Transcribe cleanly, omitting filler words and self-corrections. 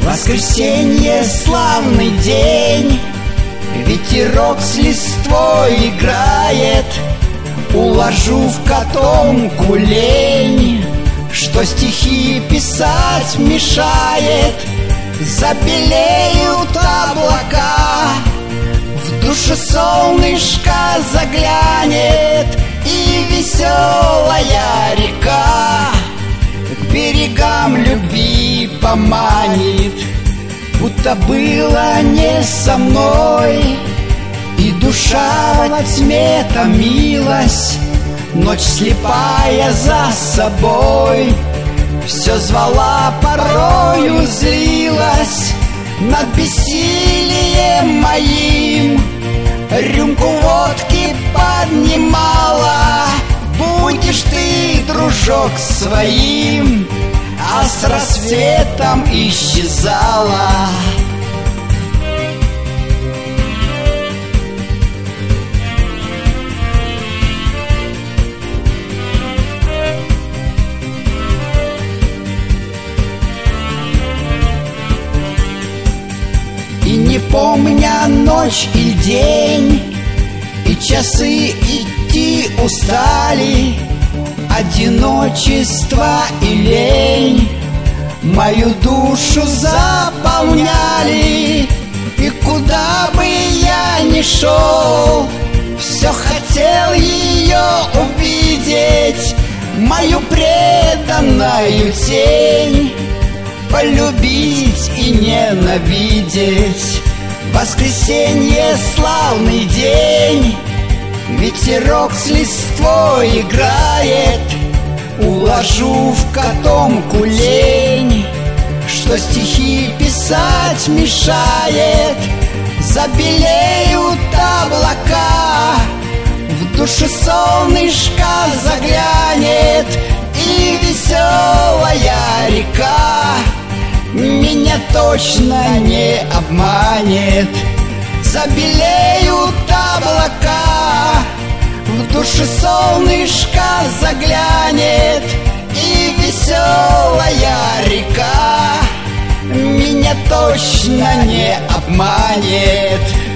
Воскресенье, славный день, ветерок с листвой играет. Уложу в котомку лень, что стихи писать мешает. Забелеют облака, в душе солнышко заглянет, и веселая река к берегам любви поманит. Будто было не со мной, и душа во тьме томилась, ночь слепая за собой все звала, порою злилась над бессилием моим. Рюмку водки поднимала, будешь ты, дружок, своим, а с рассветом исчезала. И не помня ночь и день, и часы идти устали, одиночество и лень мою душу заполняли. И куда бы я ни шел, все хотел ее увидеть, мою преданную тень полюбить и ненавидеть. Воскресенье, славный день, ветерок с листвой играет. Уложу в котомку лень, что стихи писать мешает. Забелеют облака, в душе солнышко заглянет, и веселая река меня точно не обманет. Забелеют облака, в душе солнышко заглянет, и веселая река меня точно не обманет.